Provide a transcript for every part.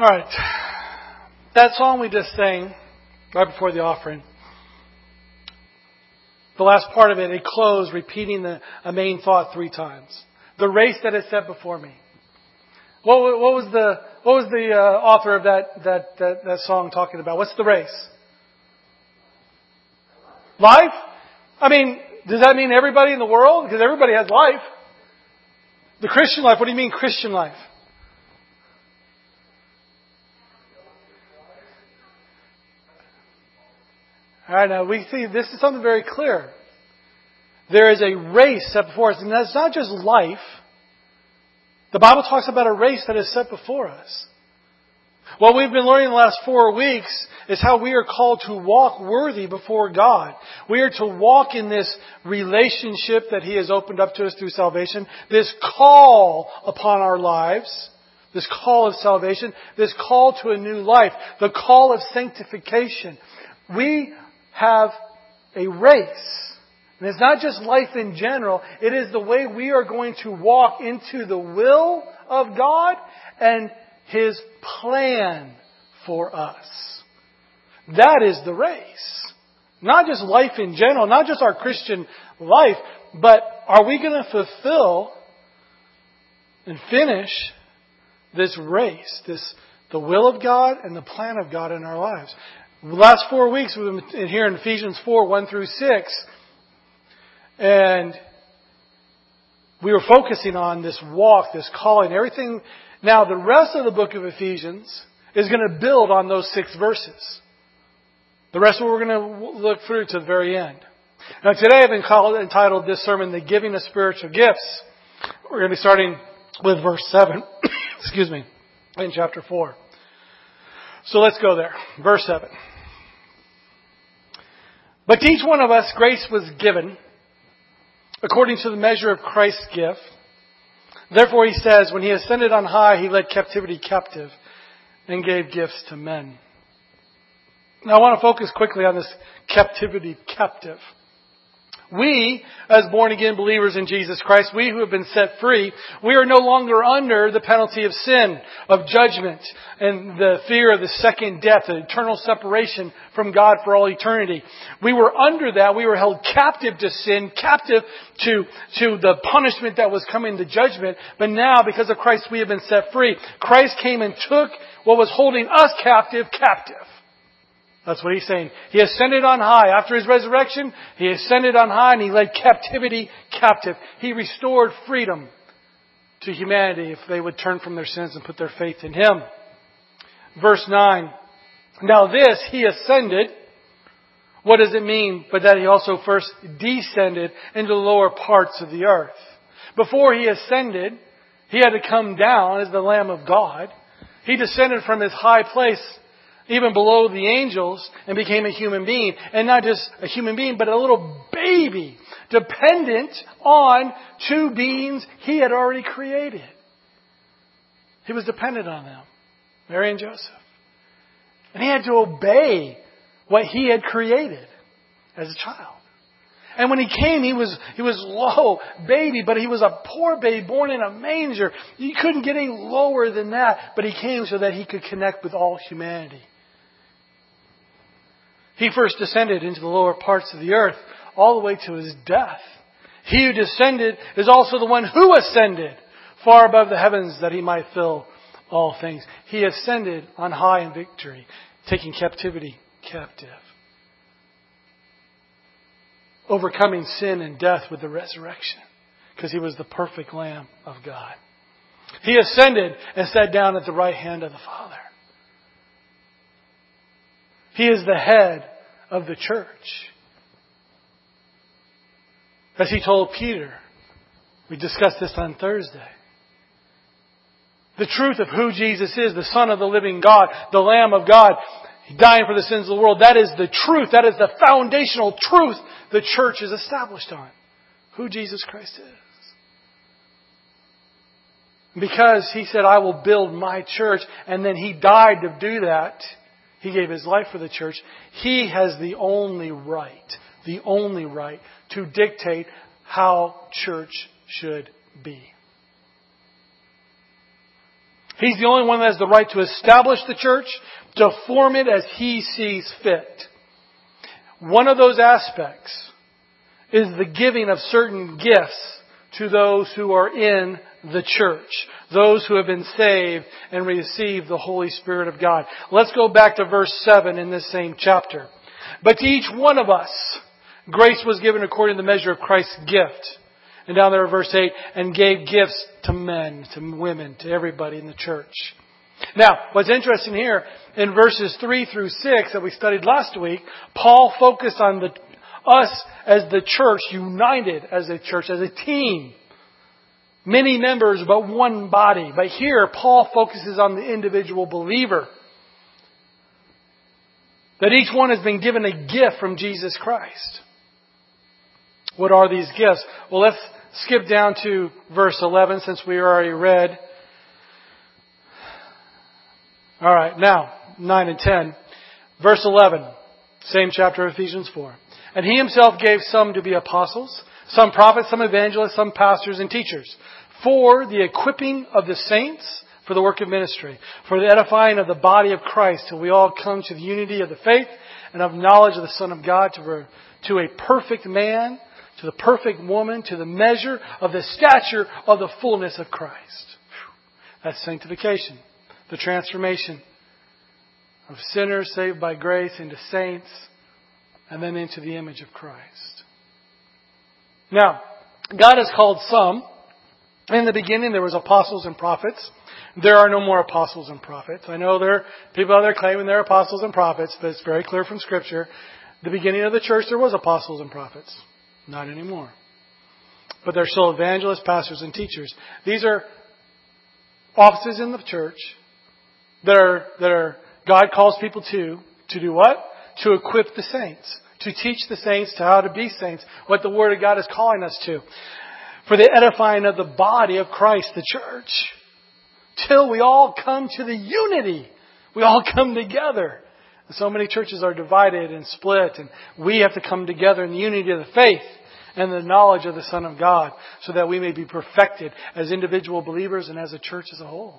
All right. That song we just sang right before the offering, the last part of it, it closed repeating a main thought 3 times. The race that is set before me. What was the author of that song talking about? What's the race? Life? I mean, does that mean everybody in the world? Because everybody has life. The Christian life. What do you mean Christian life? All right, now we see this is something very clear. There is a race set before us, and that's not just life. The Bible talks about a race that is set before us. What we've been learning the last 4 weeks is how we are called to walk worthy before God. We are to walk in this relationship that He has opened up to us through salvation, this call upon our lives, this call of salvation, this call to a new life, the call of sanctification. We have a race. And it's not just life in general. It is the way we are going to walk into the will of God and His plan for us. That is the race. Not just life in general, not just our Christian life, but are we going to fulfill and finish this race, the will of God and the plan of God in our lives? The last 4 weeks we've been here in Ephesians 4, 1 through 6. And we were focusing on this walk, this calling, everything. Now, the rest of the book of Ephesians is going to build on those 6 verses. The rest of what we're going to look through to the very end. Now, today I've entitled this sermon, The Giving of Spiritual Gifts. We're going to be starting with verse 7, excuse me, in chapter 4. So let's go there. Verse 7. But to each one of us grace was given according to the measure of Christ's gift. Therefore, he says, when He ascended on high, He led captivity captive and gave gifts to men. Now, I want to focus quickly on this captivity captive. We, as born-again believers in Jesus Christ, we who have been set free, we are no longer under the penalty of sin, of judgment, and the fear of the second death, the eternal separation from God for all eternity. We were under that. We were held captive to sin, captive to the punishment that was coming, the judgment. But now, because of Christ, we have been set free. Christ came and took what was holding us captive. That's what He's saying. He ascended on high. After His resurrection, He ascended on high and He led captivity captive. He restored freedom to humanity if they would turn from their sins and put their faith in Him. Verse 9. Now this, He ascended. What does it mean? But that He also first descended into the lower parts of the earth. Before He ascended, He had to come down as the Lamb of God. He descended from His high place, even below the angels, and became a human being. And not just a human being, but a little baby, dependent on 2 beings He had already created. He was dependent on them, Mary and Joseph. And He had to obey what He had created as a child. And when He came, He was low, baby, but He was a poor baby born in a manger. You couldn't get any lower than that. But He came so that He could connect with all humanity. He first descended into the lower parts of the earth, all the way to His death. He who descended is also the one who ascended far above the heavens that He might fill all things. He ascended on high in victory, taking captivity captive. Overcoming sin and death with the resurrection, because He was the perfect Lamb of God. He ascended and sat down at the right hand of the Father. He is the head of the church. As He told Peter, we discussed this on Thursday. The truth of who Jesus is, the Son of the living God, the Lamb of God, dying for the sins of the world. That is the truth. That is the foundational truth the church is established on. Who Jesus Christ is. Because He said, I will build my church, and then He died to do that. He gave His life for the church. He has the only right to dictate how church should be. He's the only one that has the right to establish the church, to form it as He sees fit. One of those aspects is the giving of certain gifts to those who are in the church, those who have been saved and received the Holy Spirit of God. Let's go back to verse 7 in this same chapter. But to each one of us, grace was given according to the measure of Christ's gift. And down there in verse 8, and gave gifts to men, to women, to everybody in the church. Now, what's interesting here, in verses 3 through 6 that we studied last week, Paul focused on us as the church, united as a church, as a team. Many members, but one body. But here, Paul focuses on the individual believer. That each one has been given a gift from Jesus Christ. What are these gifts? Well, let's skip down to verse 11 since we already read. All right, now, 9 and 10. Verse 11, same chapter of Ephesians 4. And He Himself gave some to be apostles, some prophets, some evangelists, some pastors and teachers, for the equipping of the saints, for the work of ministry, for the edifying of the body of Christ, till we all come to the unity of the faith and of knowledge of the Son of God, to a perfect man, to the perfect woman, to the measure of the stature of the fullness of Christ. That's sanctification. The transformation of sinners saved by grace into saints and then into the image of Christ. Now, God has called some. In the beginning there was apostles and prophets. There are no more apostles and prophets. I know there are people out there claiming they're apostles and prophets, but it's very clear from Scripture. The beginning of the church there was apostles and prophets. Not anymore. But there's still evangelists, pastors, and teachers. These are offices in the church that are God calls people to do what? To equip the saints. To teach the saints to how to be saints. What the Word of God is calling us to. For the edifying of the body of Christ, the church. Till we all come to the unity. We all come together. And so many churches are divided and split. And we have to come together in the unity of the faith and the knowledge of the Son of God. So that we may be perfected as individual believers and as a church as a whole.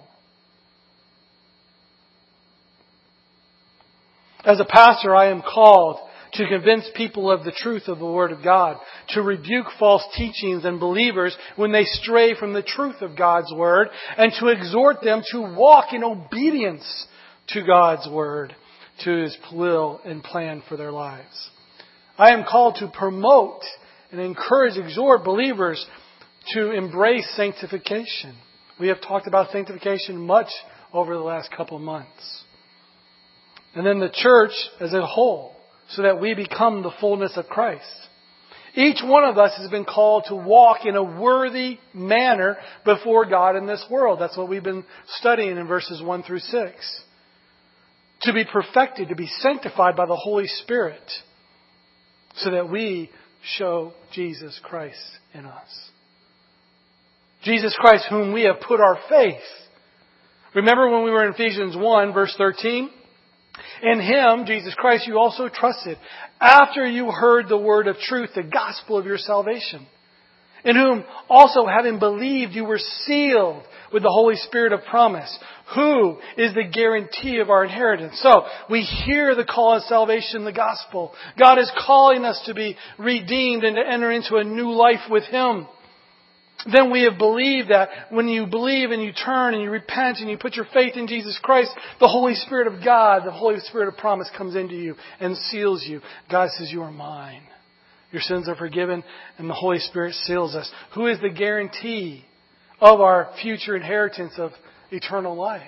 As a pastor, I am called to convince people of the truth of the Word of God, to rebuke false teachings and believers when they stray from the truth of God's Word, and to exhort them to walk in obedience to God's Word, to His will and plan for their lives. I am called to promote and encourage, exhort believers to embrace sanctification. We have talked about sanctification much over the last couple of months. And then the church as a whole, so that we become the fullness of Christ. Each one of us has been called to walk in a worthy manner before God in this world. That's what we've been studying in verses 1 through 6. To be perfected, to be sanctified by the Holy Spirit, so that we show Jesus Christ in us. Jesus Christ, whom we have put our faith. Remember when we were in Ephesians 1, verse 13? In Him, Jesus Christ, you also trusted, after you heard the word of truth, the gospel of your salvation. In whom also, having believed, you were sealed with the Holy Spirit of promise, who is the guarantee of our inheritance. So, we hear the call of salvation, the gospel. God is calling us to be redeemed and to enter into a new life with Him. Then we have believed that when you believe and you turn and you repent and you put your faith in Jesus Christ, the Holy Spirit of God, the Holy Spirit of promise comes into you and seals you. God says, you are mine. Your sins are forgiven and the Holy Spirit seals us. Who is the guarantee of our future inheritance of eternal life?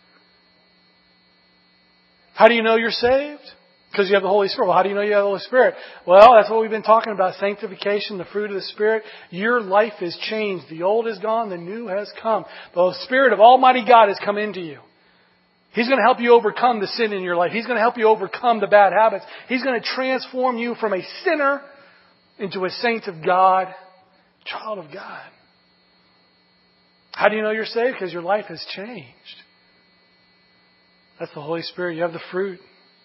How do you know you're saved? Because you have the Holy Spirit. Well, how do you know you have the Holy Spirit? Well, that's what we've been talking about. Sanctification, the fruit of the Spirit. Your life is changed. The old is gone. The new has come. The Spirit of Almighty God has come into you. He's going to help you overcome the sin in your life. He's going to help you overcome the bad habits. He's going to transform you from a sinner into a saint of God, child of God. How do you know you're saved? Because your life has changed. That's the Holy Spirit. You have the fruit.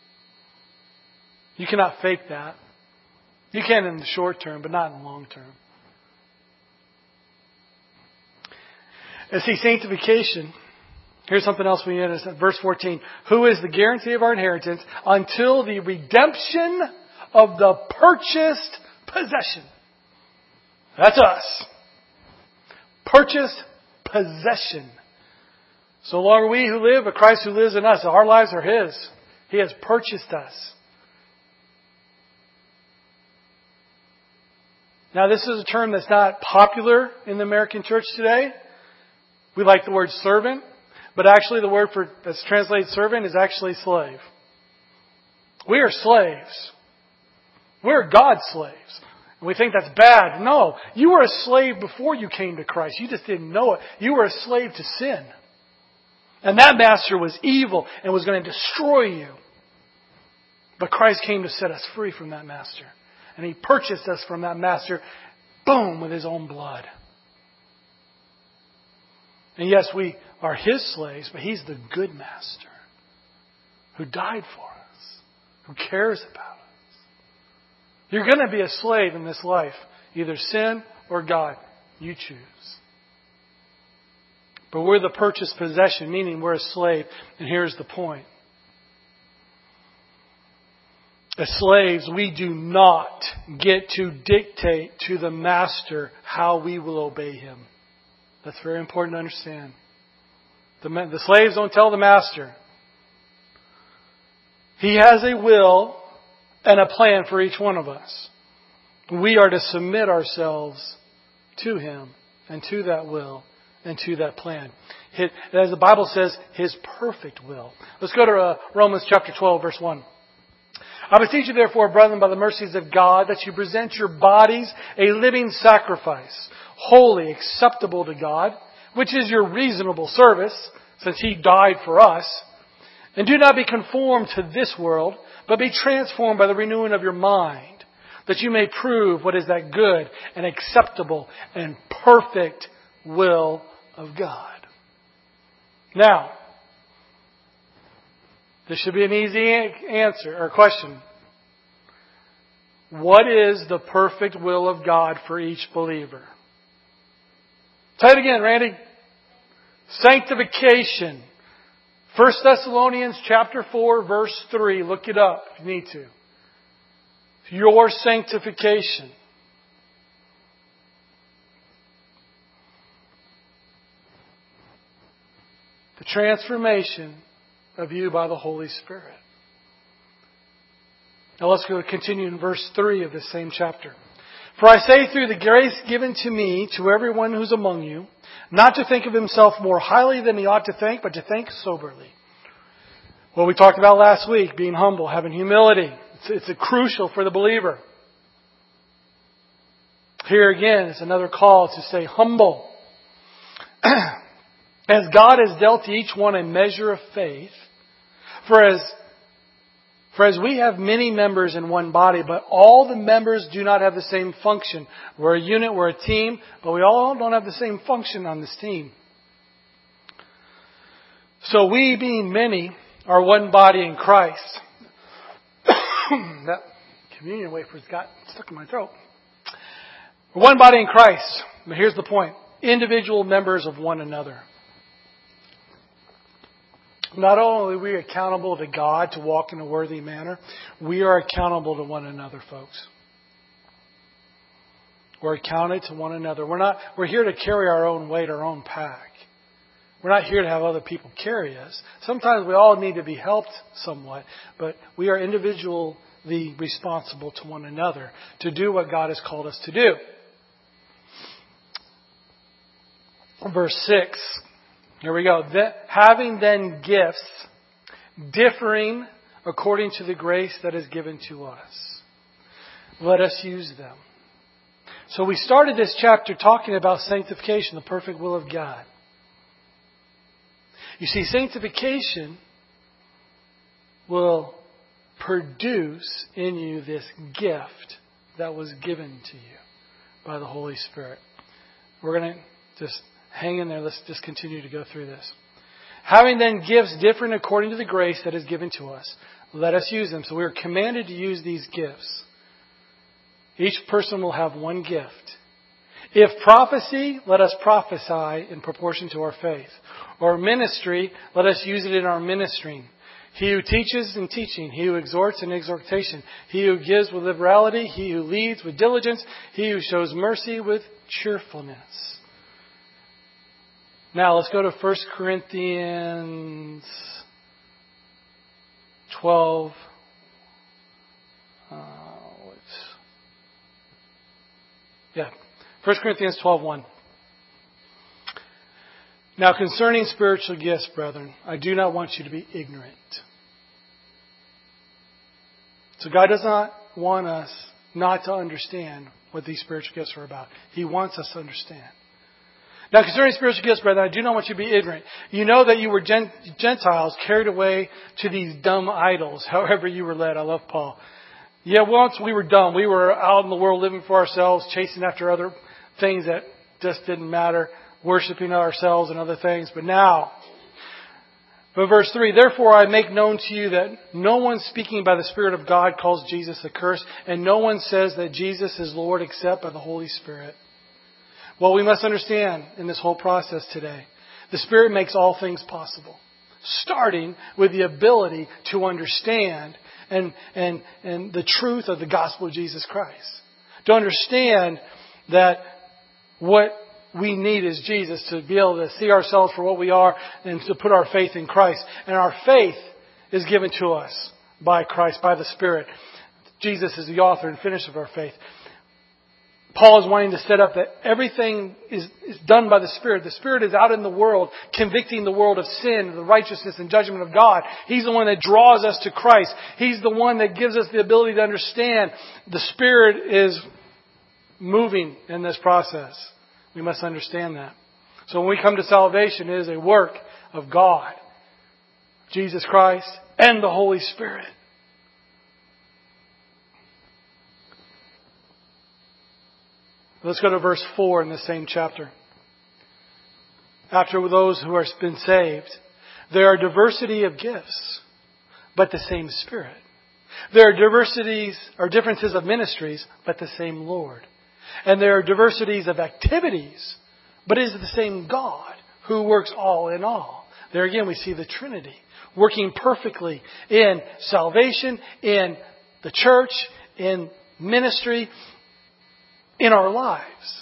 You cannot fake that. You can in the short term, but not in the long term. And see, sanctification Here's something else we notice at verse 14. Who is the guarantee of our inheritance until the redemption of the purchased possession. That's us. Purchased possession. So long are we who live, but Christ who lives in us. Our lives are His. He has purchased us. Now this is a term that's not popular in the American church today. We like the word servant, but actually the word that's translated servant is actually slave. We are slaves. We're God's slaves. And we think that's bad. No, you were a slave before you came to Christ. You just didn't know it. You were a slave to sin. And that master was evil and was going to destroy you. But Christ came to set us free from that master. And He purchased us from that master, boom, with His own blood. And yes, we are His slaves, but He's the good master who died for us, who cares about us. You're going to be a slave in this life, either sin or God. You choose. But we're the purchased possession, meaning we're a slave. And here's the point. As slaves, we do not get to dictate to the master how we will obey him. That's very important to understand. The slaves don't tell the master. He has a will and a plan for each one of us. We are to submit ourselves to Him and to that will and to that plan. As the Bible says, His perfect will. Let's go to Romans chapter 12, verse 1. I beseech you therefore, brethren, by the mercies of God, that you present your bodies a living sacrifice, holy, acceptable to God, which is your reasonable service, since He died for us. And do not be conformed to this world, but be transformed by the renewing of your mind, that you may prove what is that good and acceptable and perfect will of God. Now, this should be an easy answer or question. What is the perfect will of God for each believer? Say it again, Randy. Sanctification. 1 Thessalonians chapter 4, verse 3. Look it up if you need to. Your sanctification. The transformation of you by the Holy Spirit. Now let's continue in verse 3 of this same chapter. For I say through the grace given to me, to everyone who's among you, not to think of himself more highly than he ought to think, but to think soberly. What we talked about last week, being humble, having humility. It's crucial for the believer. Here again, it's another call to stay humble. As God has dealt to each one a measure of faith, for as we have many members in one body, but all the members do not have the same function. We're a unit, we're a team, but we all don't have the same function on this team. So we, being many, are one body in Christ. That communion wafer's got stuck in my throat. We're one body in Christ. But here's the point. Individual members of one another. Not only are we accountable to God to walk in a worthy manner, we are accountable to one another, folks. We're accounted to one another. We're here to carry our own weight, our own pack. We're not here to have other people carry us. Sometimes we all need to be helped somewhat, but we are individually responsible to one another to do what God has called us to do. Verse 6. Here we go. Having then gifts differing according to the grace that is given to us, let us use them. So we started this chapter talking about sanctification, the perfect will of God. You see, sanctification will produce in you this gift that was given to you by the Holy Spirit. We're going to just hang in there. Let's just continue to go through this. Having then gifts different according to the grace that is given to us, let us use them. So we are commanded to use these gifts. Each person will have one gift. If prophecy, let us prophesy in proportion to our faith. Or ministry, let us use it in our ministering. He who teaches in teaching, he who exhorts in exhortation, he who gives with liberality, he who leads with diligence, he who shows mercy with cheerfulness. Now let's go to 1 Corinthians 12. 1 Corinthians 12:1. Now concerning spiritual gifts, brethren, I do not want you to be ignorant. So God does not want us not to understand what these spiritual gifts are about. He wants us to understand. Now concerning spiritual gifts, brethren, I do not want you to be ignorant. You know that you were Gentiles carried away to these dumb idols, however you were led. I love Paul. Yeah, once we were dumb. We were out in the world living for ourselves, chasing after other things that just didn't matter, worshiping ourselves and other things. But verse 3, therefore I make known to you that no one speaking by the Spirit of God calls Jesus accursed, and no one says that Jesus is Lord except by the Holy Spirit. Well, we must understand in this whole process today, the Spirit makes all things possible, starting with the ability to understand and the truth of the gospel of Jesus Christ. To understand that what we need is Jesus, to be able to see ourselves for what we are and to put our faith in Christ. And our faith is given to us by Christ, by the Spirit. Jesus is the author and finisher of our faith. Paul is wanting to set up that everything is done by the Spirit. The Spirit is out in the world, convicting the world of sin, the righteousness and judgment of God. He's the one that draws us to Christ. He's the one that gives us the ability to understand. The Spirit is moving in this process. We must understand that. So when we come to salvation, it is a work of God, Jesus Christ, and the Holy Spirit. Let's go to verse 4 in the same chapter. After those who have been saved, there are diversity of gifts, but the same Spirit. There are differences of ministries, but the same Lord. And there are diversities of activities, but it is the same God who works all in all. There again we see the Trinity working perfectly in salvation, in the church, in ministry, in our lives.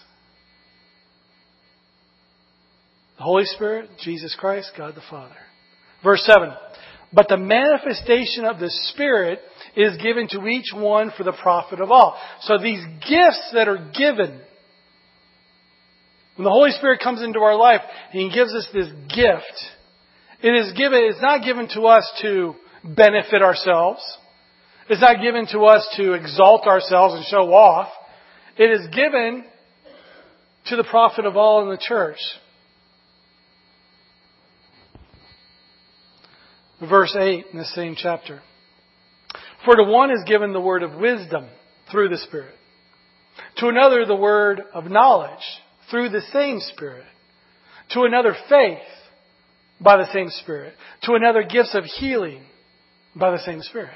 The Holy Spirit, Jesus Christ, God the Father. Verse 7. But the manifestation of the Spirit is given to each one for the profit of all. So these gifts that are given, when the Holy Spirit comes into our life and He gives us this gift, it's not given to us to benefit ourselves. It's not given to us to exalt ourselves and show off. It is given to the profit of all in the church. Verse 8 in the same chapter. For to one is given the word of wisdom through the Spirit. To another the word of knowledge through the same Spirit. To another faith by the same Spirit. To another gifts of healing by the same Spirit.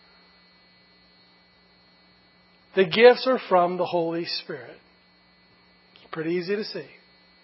The gifts are from the Holy Spirit. It's pretty easy to see.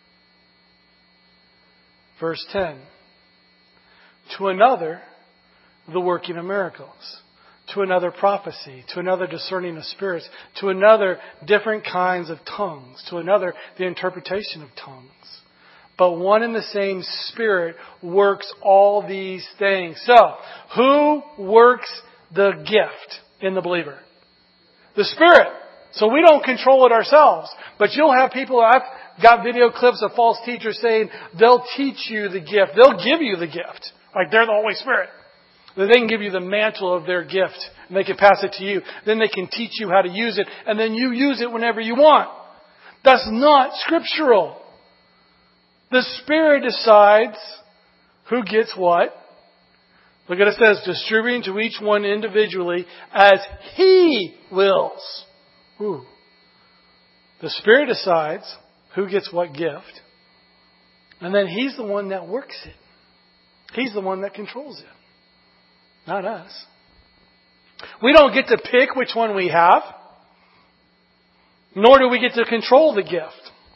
Verse 10. To another, the working of miracles. To another, prophecy. To another, discerning of spirits. To another, different kinds of tongues. To another, the interpretation of tongues. But one and the same Spirit works all these things. So, who works the gift in the believer? The Spirit. So we don't control it ourselves. But you'll have people, I've got video clips of false teachers saying they'll teach you the gift. They'll give you the gift. Like they're the Holy Spirit. Then they can give you the mantle of their gift. And they can pass it to you. Then they can teach you how to use it. And then you use it whenever you want. That's not scriptural. The Spirit decides who gets what. Look at it says, distributing to each one individually as He wills. Ooh. The Spirit decides who gets what gift. And then He's the one that works it. He's the one that controls it. Not us. We don't get to pick which one we have. Nor do we get to control the gift.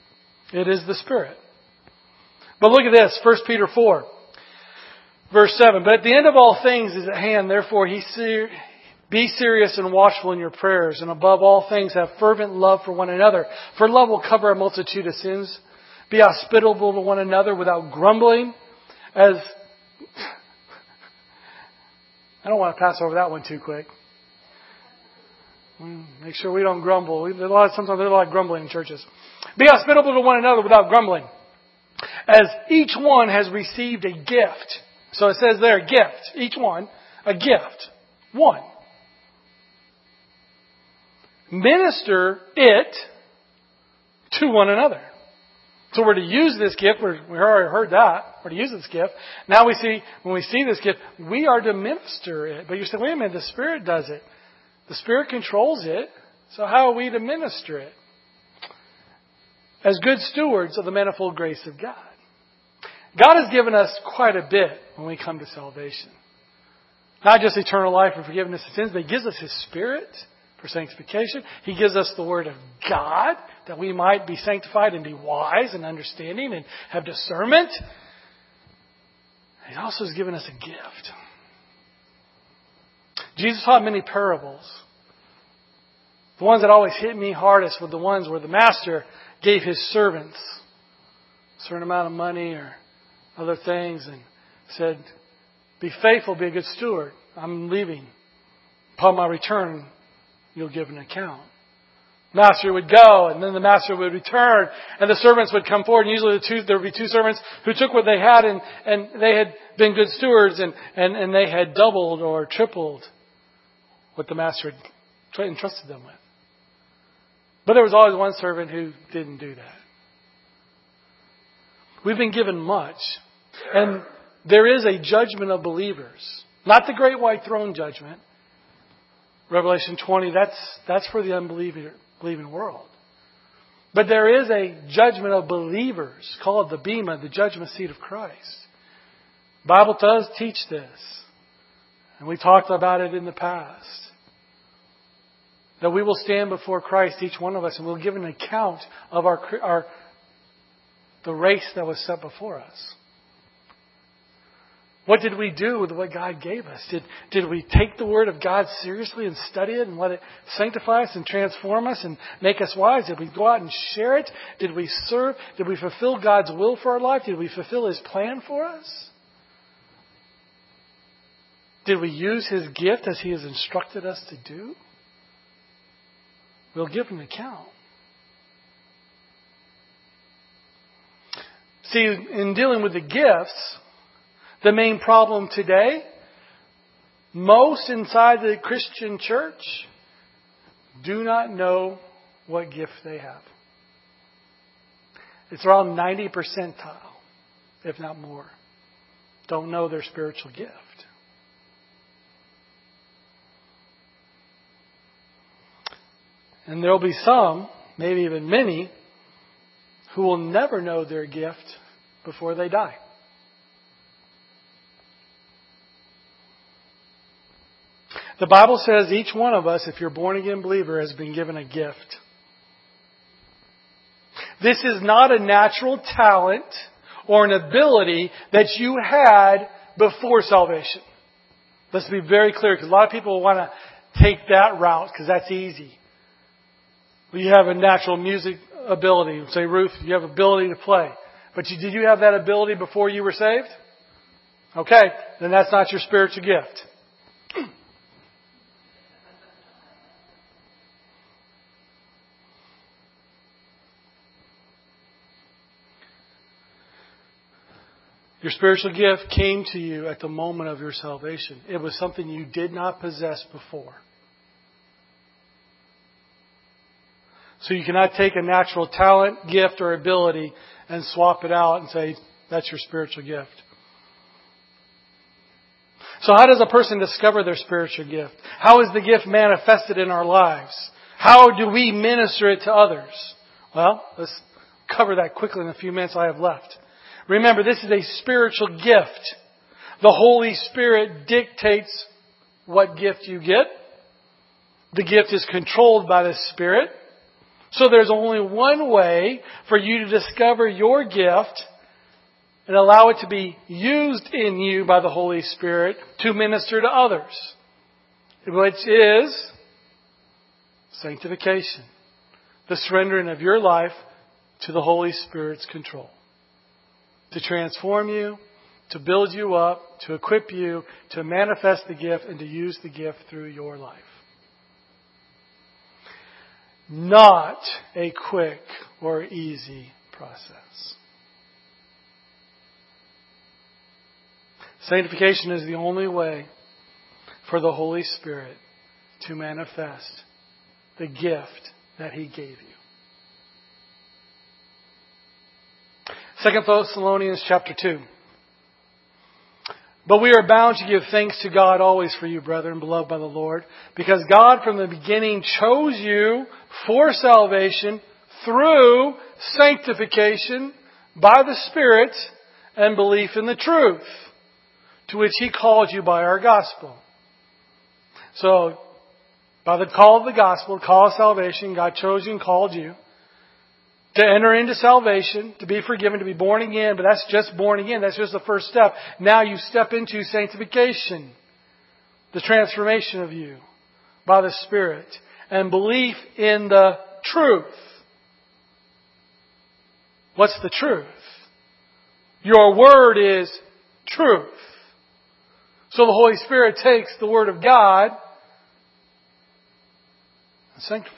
It is the Spirit. But look at this, 1 Peter 4, verse 7. But at the end of all things is at hand, therefore be serious and watchful in your prayers, and above all things have fervent love for one another. For love will cover a multitude of sins. Be hospitable to one another without grumbling. I don't want to pass over that one too quick. Make sure we don't grumble. Sometimes there's a lot of grumbling in churches. Be hospitable to one another without grumbling. As each one has received a gift. So it says there, gift. Each one, a gift. One. Minister it to one another. So we're to use this gift. We already heard that. We're to use this gift. Now when we see this gift, we are to minister it. But you say, wait a minute, the Spirit does it. The Spirit controls it. So how are we to minister it? As good stewards of the manifold grace of God. God has given us quite a bit when we come to salvation. Not just eternal life and forgiveness of sins, but He gives us His Spirit for sanctification. He gives us the Word of God that we might be sanctified and be wise and understanding and have discernment. He also has given us a gift. Jesus taught many parables. The ones that always hit me hardest were the ones where the master gave his servants a certain amount of money or other things and said, be faithful, be a good steward. I'm leaving. Upon my return, you'll give an account. Master would go, and then the master would return, and the servants would come forward. And usually there would be two servants who took what they had, and they had been good stewards, and they had doubled or tripled what the master had entrusted them with. But there was always one servant who didn't do that. We've been given much, and there is a judgment of believers. Not the great white throne judgment. Revelation 20, that's for the unbelieving world. But there is a judgment of believers called the Bema, the judgment seat of Christ. The Bible does teach this. And we talked about it in the past. That we will stand before Christ, each one of us, and we'll give an account of the race that was set before us. What did we do with what God gave us? Did we take the Word of God seriously and study it and let it sanctify us and transform us and make us wise? Did we go out and share it? Did we serve? Did we fulfill God's will for our life? Did we fulfill His plan for us? Did we use His gift as He has instructed us to do? We'll give an account. See, in dealing with the gifts, the main problem today, most inside the Christian church do not know what gift they have. It's around 90 percentile, if not more. Don't know their spiritual gift. And there will be some, maybe even many, who will never know their gift before they die. The Bible says each one of us, if you're a born-again believer, has been given a gift. This is not a natural talent or an ability that you had before salvation. Let's be very clear, because a lot of people want to take that route because that's easy. You have a natural music ability. Say, Ruth, you have ability to play. But did you have that ability before you were saved? Okay, then that's not your spiritual gift. Your spiritual gift came to you at the moment of your salvation. It was something you did not possess before. So you cannot take a natural talent, gift, or ability and swap it out and say, that's your spiritual gift. So how does a person discover their spiritual gift? How is the gift manifested in our lives? How do we minister it to others? Well, let's cover that quickly in the few minutes I have left. Remember, this is a spiritual gift. The Holy Spirit dictates what gift you get. The gift is controlled by the Spirit. So there's only one way for you to discover your gift and allow it to be used in you by the Holy Spirit to minister to others, which is sanctification. The surrendering of your life to the Holy Spirit's control. To transform you, to build you up, to equip you, to manifest the gift, and to use the gift through your life. Not a quick or easy process. Sanctification is the only way for the Holy Spirit to manifest the gift that He gave you. 2 Thessalonians chapter 2. But we are bound to give thanks to God always for you, brethren, beloved by the Lord, because God from the beginning chose you for salvation through sanctification by the Spirit and belief in the truth, to which He called you by our gospel. So, by the call of the gospel, the call of salvation, God chose you and called you to enter into salvation, to be forgiven, to be born again. But that's just born again. That's just the first step. Now you step into sanctification, the transformation of you by the Spirit, and belief in the truth. What's the truth? Your word is truth. So the Holy Spirit takes the Word of God and sanctifies.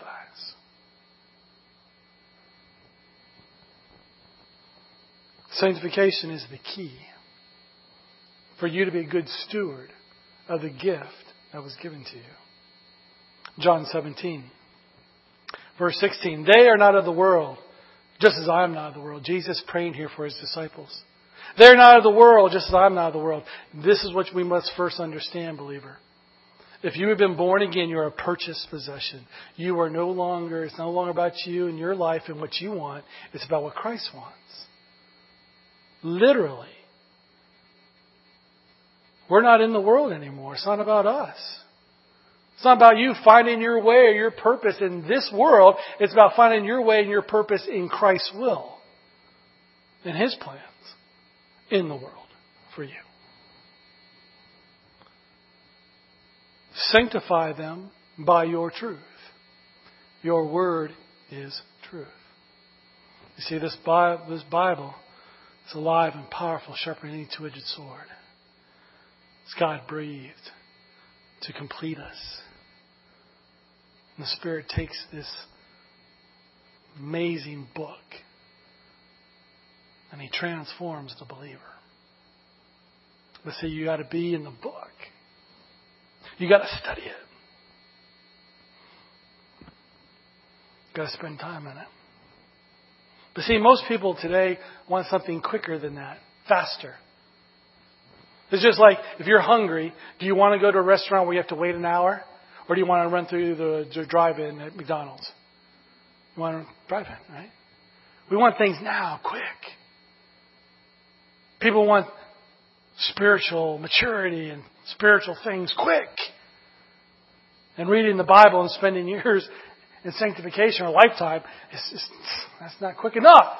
Sanctification is the key for you to be a good steward of the gift that was given to you. John 17, verse 16. They are not of the world, just as I am not of the world. Jesus praying here for His disciples. They're not of the world, just as I'm not of the world. This is what we must first understand, believer. If you have been born again, you are a purchased possession. It's no longer about you and your life and what you want. It's about what Christ wants. Literally. We're not in the world anymore. It's not about us. It's not about you finding your way or your purpose in this world. It's about finding your way and your purpose in Christ's will. In His plans. In the world. For you. Sanctify them by your truth. Your word is truth. You see, this Bible is alive and powerful, sharper than any two-edged sword. It's God breathed to complete us. And the Spirit takes this amazing book and He transforms the believer. But see, you got to be in the book. You got to study it. You got to spend time in it. But see, most people today want something quicker than that, faster. It's just like if you're hungry, do you want to go to a restaurant where you have to wait an hour, or do you want to run through the drive-in at McDonald's? You want to drive in, right? We want things now, quick. People want spiritual maturity and spiritual things quick. And reading the Bible and spending years in sanctification or lifetime, that's not quick enough.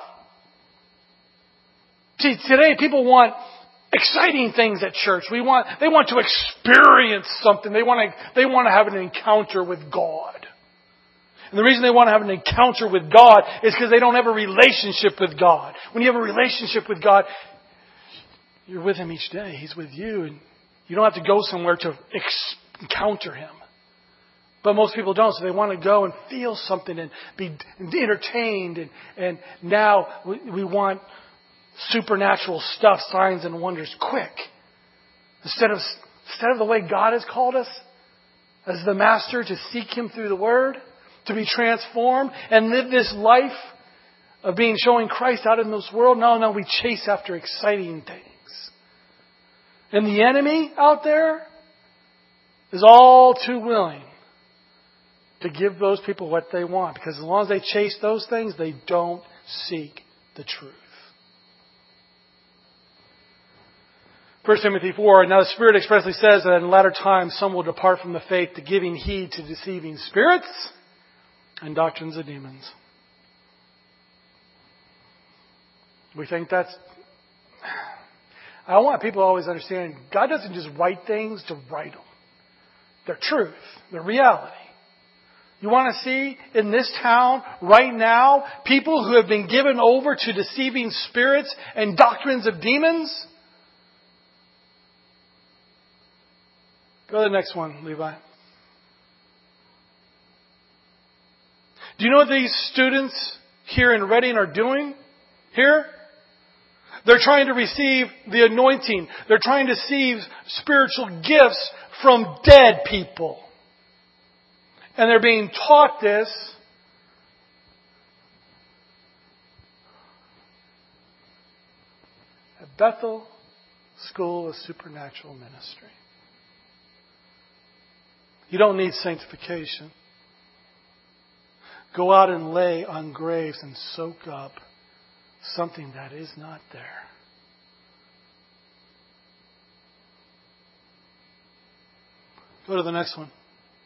See, today people want exciting things at church. They want to experience something. They want to have an encounter with God. And the reason they want to have an encounter with God is because they don't have a relationship with God. When you have a relationship with God, you're with Him each day. He's with you. And you don't have to go somewhere to encounter Him. But most people don't. So they want to go and feel something and be entertained. And now we want supernatural stuff, signs and wonders, quick. Instead of the way God has called us as the master to seek Him through the Word, to be transformed and live this life of showing Christ out in this world. No, we chase after exciting things. And the enemy out there is all too willing to give those people what they want. Because as long as they chase those things, they don't seek the truth. 1 Timothy 4, now the Spirit expressly says that in latter times some will depart from the faith, to giving heed to deceiving spirits and doctrines of demons, We think that's... I want people to always understand, God doesn't just write things to write them. They're truth. They're reality. You want to see in this town right now people who have been given over to deceiving spirits and doctrines of demons? Go to the next one, Levi. Do you know what these students here in Reading are doing here? They're trying to receive the anointing. They're trying to receive spiritual gifts from dead people. And they're being taught this at Bethel School of Supernatural Ministry. You don't need sanctification. Go out and lay on graves and soak up something that is not there. Go to the next one.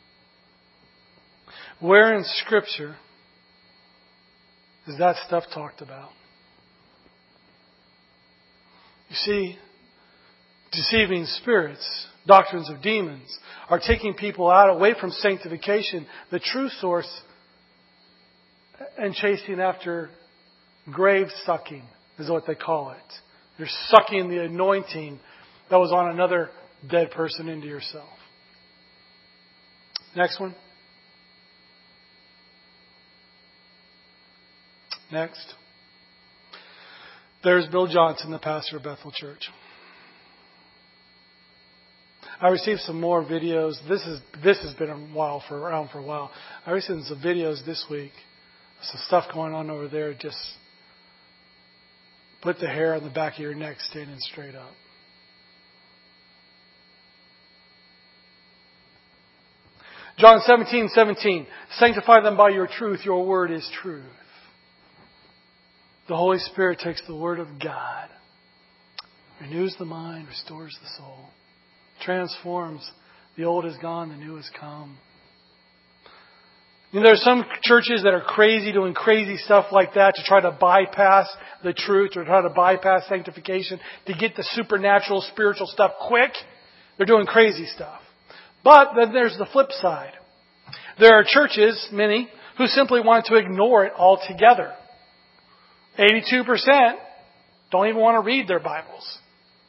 Where in Scripture is that stuff talked about? You see, deceiving spirits, doctrines of demons, are taking people away from sanctification, the true source, and chasing after grave sucking is what they call it. You're sucking the anointing that was on another dead person into yourself. Next one. Next. There's Bill Johnson, the pastor of Bethel Church. I received some more videos. This has been around for a while. I received some videos this week. Some stuff going on over there. Just put the hair on the back of your neck standing straight up. John 17:17. Sanctify them by your truth. Your word is truth. The Holy Spirit takes the Word of God, renews the mind, restores the soul, transforms. The old is gone, the new has come. You know, there are some churches that are crazy, doing crazy stuff like that to try to bypass the truth or try to bypass sanctification to get the supernatural, spiritual stuff quick. They're doing crazy stuff. But then there's the flip side. There are churches, many, who simply want to ignore it altogether. 82% don't even want to read their Bibles.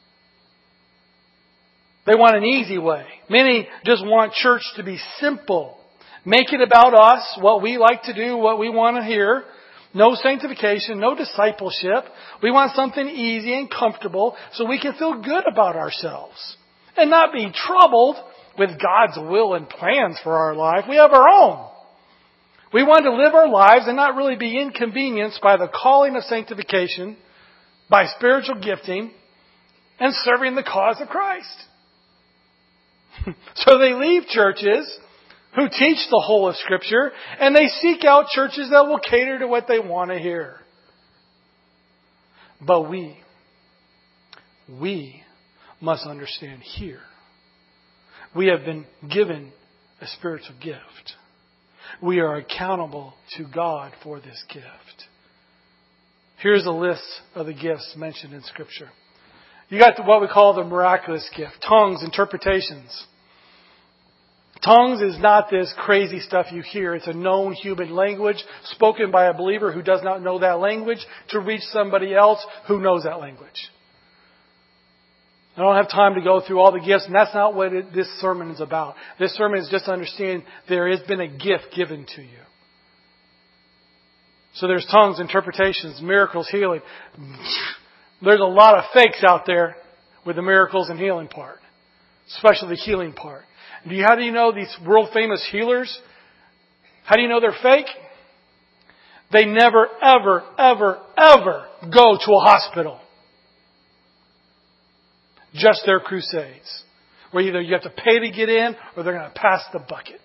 They want an easy way. Many just want church to be simple. Make it about us, what we like to do, what we want to hear. No sanctification, no discipleship. We want something easy and comfortable so we can feel good about ourselves and not be troubled with God's will and plans for our life. We have our own. We want to live our lives and not really be inconvenienced by the calling of sanctification, by spiritual gifting, and serving the cause of Christ. So they leave churches who teach the whole of Scripture, and they seek out churches that will cater to what they want to hear. But we must understand here. We have been given a spiritual gift. We are accountable to God for this gift. Here's a list of the gifts mentioned in Scripture. You got what we call the miraculous gift. Tongues, interpretations. Tongues is not this crazy stuff you hear. It's a known human language spoken by a believer who does not know that language to reach somebody else who knows that language. I don't have time to go through all the gifts, and that's not what this sermon is about. This sermon is just to understand there has been a gift given to you. So there's tongues, interpretations, miracles, healing. There's a lot of fakes out there with the miracles and healing part, especially the healing part. How do you know these world famous healers? How do you know they're fake? They never, ever, ever, ever go to a hospital. Just their crusades, where either you have to pay to get in or they're going to pass the bucket.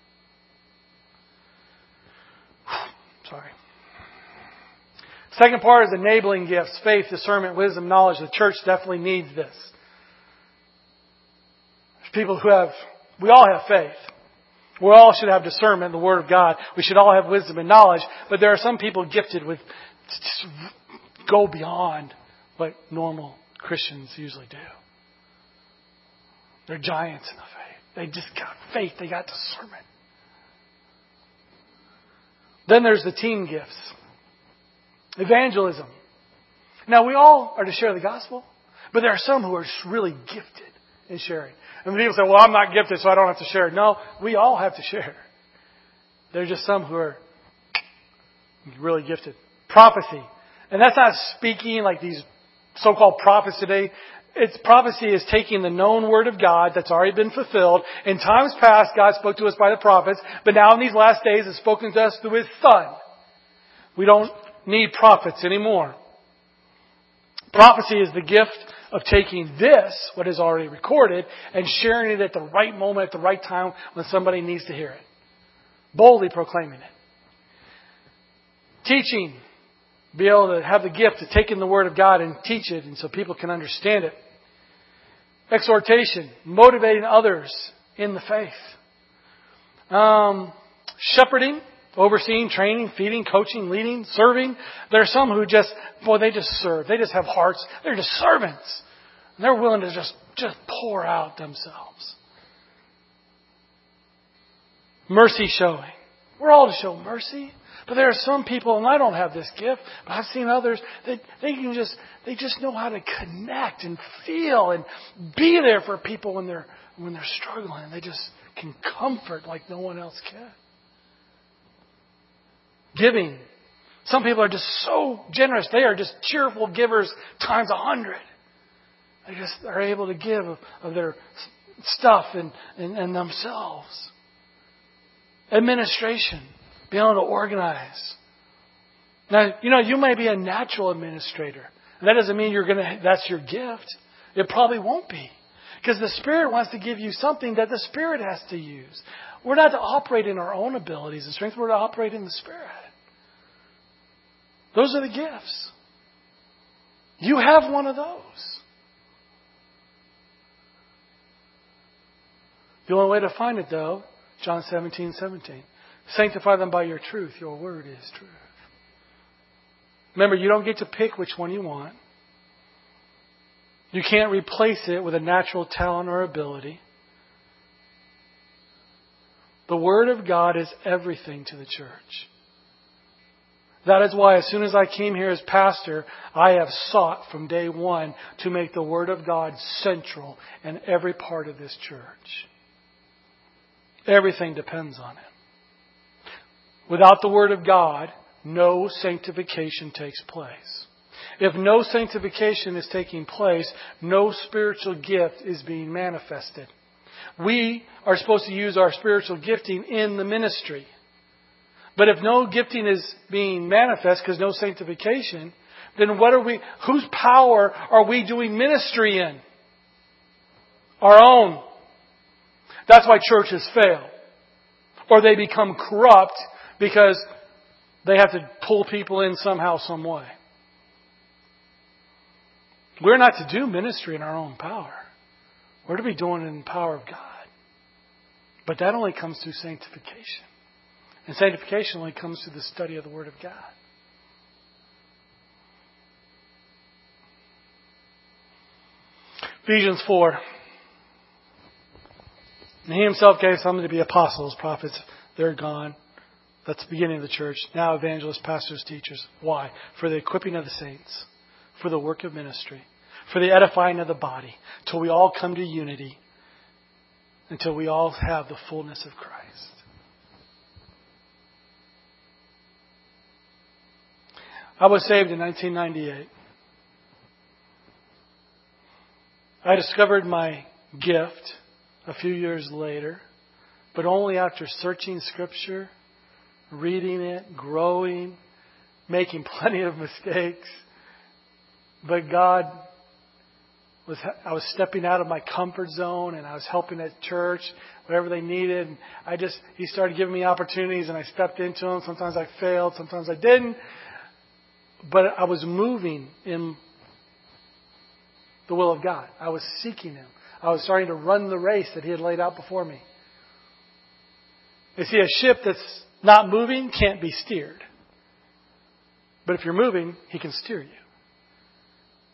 Sorry. Second part is enabling gifts. Faith, discernment, wisdom, knowledge. The church definitely needs this. There's people we all have faith. We all should have discernment in the Word of God. We should all have wisdom and knowledge. But there are some people gifted with go beyond what normal Christians usually do. They're giants in the faith. They just got faith. They got discernment. Then there's the team gifts. Evangelism. Now, we all are to share the gospel, but there are some who are just really gifted in sharing. And people say, well, I'm not gifted, so I don't have to share. No, we all have to share. There's just some who are really gifted. Prophecy. And that's not speaking like these so-called prophets today. It's prophecy is taking the known word of God that's already been fulfilled. In times past, God spoke to us by the prophets, but now in these last days, it's spoken to us through His Son. We don't need prophets anymore. Prophecy is the gift of taking this, what is already recorded, and sharing it at the right moment, at the right time, when somebody needs to hear it. Boldly proclaiming it. Teaching. Be able to have the gift of taking the Word of God and teach it, and so people can understand it. Exhortation. Motivating others in the faith. Shepherding. Overseeing, training, feeding, coaching, leading, serving. There are some who they just serve. They just have hearts. They're just servants. And they're willing to just pour out themselves. Mercy showing. We're all to show mercy. But there are some people, and I don't have this gift, but I've seen others that they just know how to connect and feel and be there for people when they're struggling. And they just can comfort like no one else can. Giving. Some people are just so generous. They are just cheerful givers times 100. They just are able to give of their stuff and themselves. Administration. Being able to organize. Now, you may be a natural administrator. And that doesn't mean that's your gift. It probably won't be. Because the Spirit wants to give you something that the Spirit has to use. We're not to operate in our own abilities and strength. We're to operate in the Spirit. Those are the gifts. You have one of those. The only way to find it, though, John 17:17. Sanctify them by your truth. Your word is truth. Remember, you don't get to pick which one you want. You can't replace it with a natural talent or ability. The Word of God is everything to the church. That is why as soon as I came here as pastor, I have sought from day one to make the Word of God central in every part of this church. Everything depends on it. Without the Word of God, no sanctification takes place. If no sanctification is taking place, no spiritual gift is being manifested. We are supposed to use our spiritual gifting in the ministry. But if no gifting is being manifest because no sanctification, then whose power are we doing ministry in? Our own. That's why churches fail. Or they become corrupt because they have to pull people in somehow, some way. We're not to do ministry in our own power. We're to be doing it in the power of God. But that only comes through sanctification. And sanctification only comes through the study of the Word of God. Ephesians 4. And He Himself gave some to be apostles, prophets. They're gone. That's the beginning of the church. Now evangelists, pastors, teachers. Why? For the equipping of the saints. For the work of ministry. For the edifying of the body. Till we all come to unity. Until we all have the fullness of Christ. I was saved in 1998. I discovered my gift a few years later, but only after searching Scripture, reading it, growing, making plenty of mistakes. But I was stepping out of my comfort zone, and I was helping at church, whatever they needed. And He started giving me opportunities, and I stepped into them. Sometimes I failed, sometimes I didn't. But I was moving in the will of God. I was seeking Him. I was starting to run the race that He had laid out before me. You see, a ship that's not moving can't be steered. But if you're moving, He can steer you.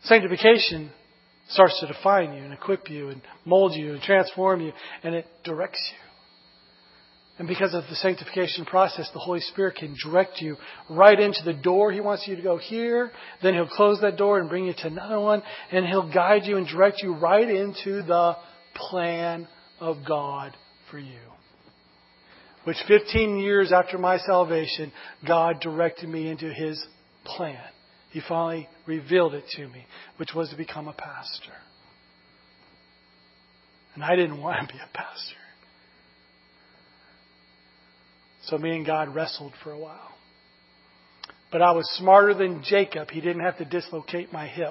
Sanctification starts to define you and equip you and mold you and transform you, and it directs you. And because of the sanctification process, the Holy Spirit can direct you right into the door He wants you to go here. Then He'll close that door and bring you to another one. And He'll guide you and direct you right into the plan of God for you. Which 15 years after my salvation, God directed me into His plan. He finally revealed it to me, which was to become a pastor. And I didn't want to be a pastor. So me and God wrestled for a while. But I was smarter than Jacob. He didn't have to dislocate my hip.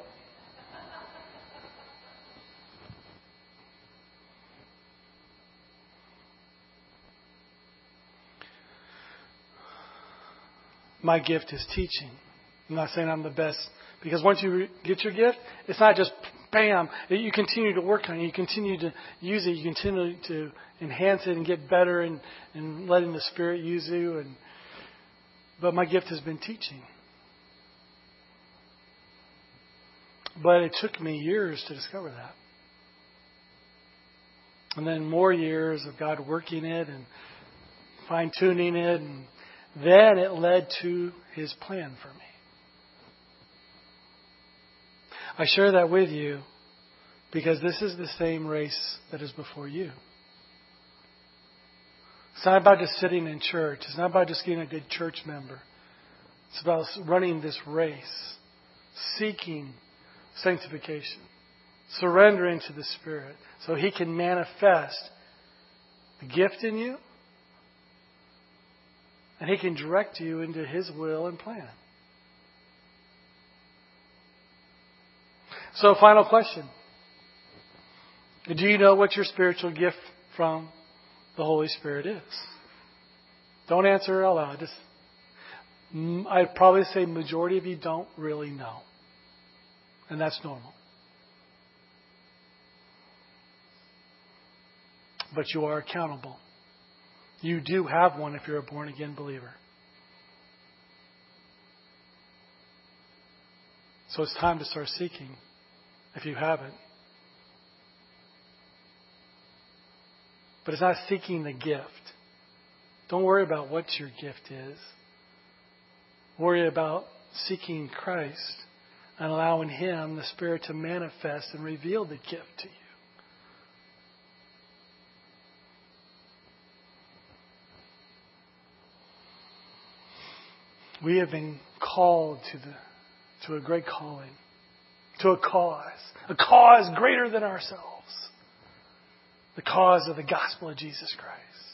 My gift is teaching. I'm not saying I'm the best. Because once you get your gift, it's not just bam. You continue to work on it. You continue to use it. You continue to enhance it and get better and letting the Spirit use you. But my gift has been teaching. But it took me years to discover that. And then more years of God working it and fine-tuning it. And then it led to His plan for me. I share that with you because this is the same race that is before you. It's not about just sitting in church. It's not about just getting a good church member. It's about running this race, seeking sanctification, surrendering to the Spirit so He can manifest the gift in you and He can direct you into His will and plan. So, final question. Do you know what your spiritual gift from the Holy Spirit is? Don't answer it out loud. I'd probably say majority of you don't really know. And that's normal. But you are accountable. You do have one if you're a born-again believer. So it's time to start seeking. If you haven't. But it's not seeking the gift. Don't worry about what your gift is. Worry about seeking Christ and allowing Him, the Spirit, to manifest and reveal the gift to you. We have been called to a great calling. To a cause greater than ourselves. The cause of the gospel of Jesus Christ.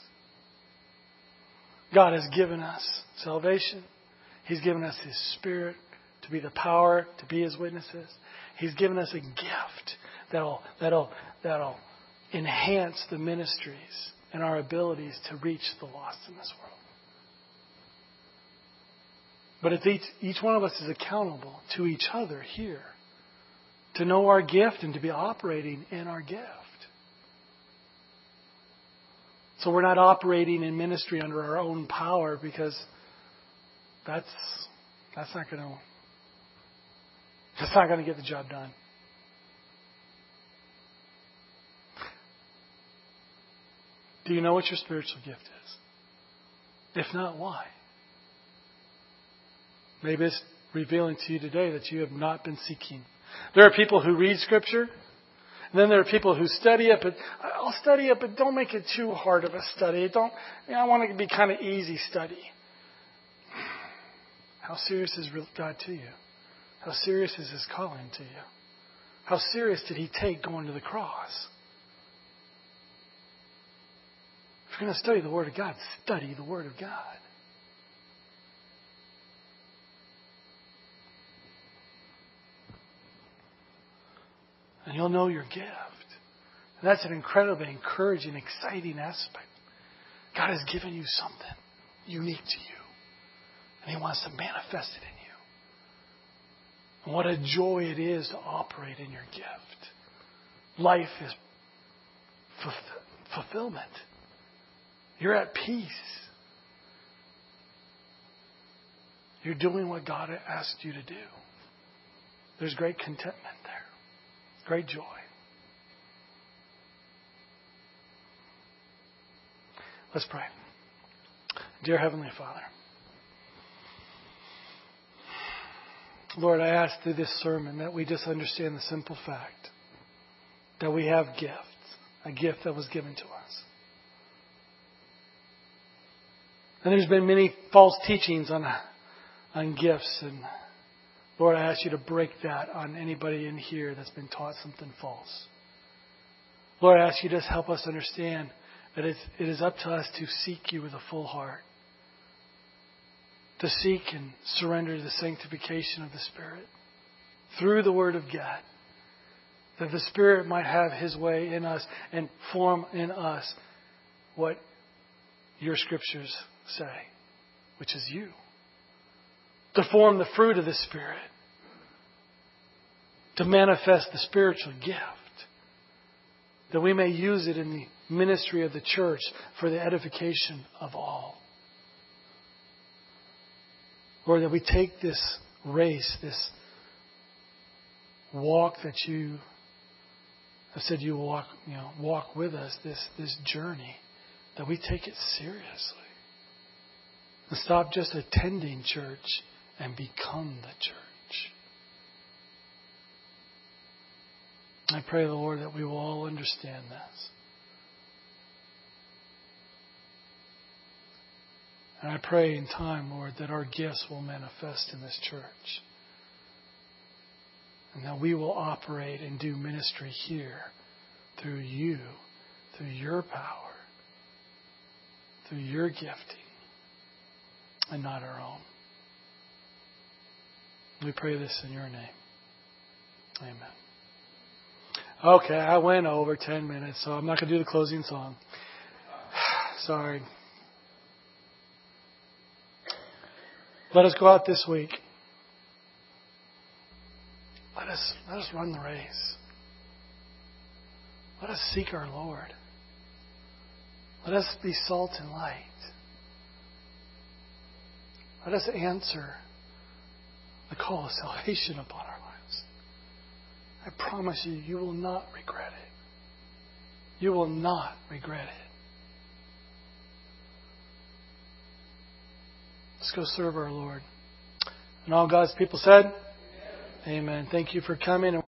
God has given us salvation. He's given us His Spirit to be the power, to be His witnesses. He's given us a gift that'll enhance the ministries and our abilities to reach the lost in this world. But it's each one of us is accountable to each other here. To know our gift and to be operating in our gift. So we're not operating in ministry under our own power because that's not going to get the job done. Do you know what your spiritual gift is? If not, why? Maybe it's revealing to you today that you have not been seeking. There are people who read Scripture. And then there are people who study it, but I'll study it, but don't make it too hard of a study. I want it to be kind of easy study. How serious is God to you? How serious is His calling to you? How serious did He take going to the cross? If you're going to study the Word of God, study the Word of God. And you'll know your gift. And that's an incredibly encouraging, exciting aspect. God has given you something unique to you. And He wants to manifest it in you. And what a joy it is to operate in your gift. Life is fulfillment. You're at peace. You're doing what God asked you to do. there's great contentment there, great joy. Let's pray. Dear Heavenly Father, Lord, I ask through this sermon that we just understand the simple fact that we have gifts, a gift that was given to us. And there's been many false teachings on gifts. And Lord, I ask you to break that on anybody in here that's been taught something false. Lord, I ask you to just help us understand that it is up to us to seek you with a full heart. To seek and surrender to the sanctification of the Spirit through the Word of God. That the Spirit might have His way in us and form in us what your Scriptures say, which is you. To form the fruit of the Spirit. To manifest the spiritual gift. That we may use it in the ministry of the church for the edification of all. Lord, that we take this race, this walk that you have said you walk with us, this journey, that we take it seriously. And stop just attending church and become the church. I pray, Lord, that we will all understand this. And I pray in time, Lord, that our gifts will manifest in this church. And that we will operate and do ministry here through you, through your power, through your gifting, and not our own. We pray this in your name. Amen. Okay, I went over 10 minutes, so I'm not going to do the closing song. Sorry. Let us go out this week. Let us run the race. Let us seek our Lord. Let us be salt and light. Let us answer the call of salvation upon our lives. I promise you, you will not regret it. You will not regret it. Let's go serve our Lord. And all God's people said, Amen. Thank you for coming.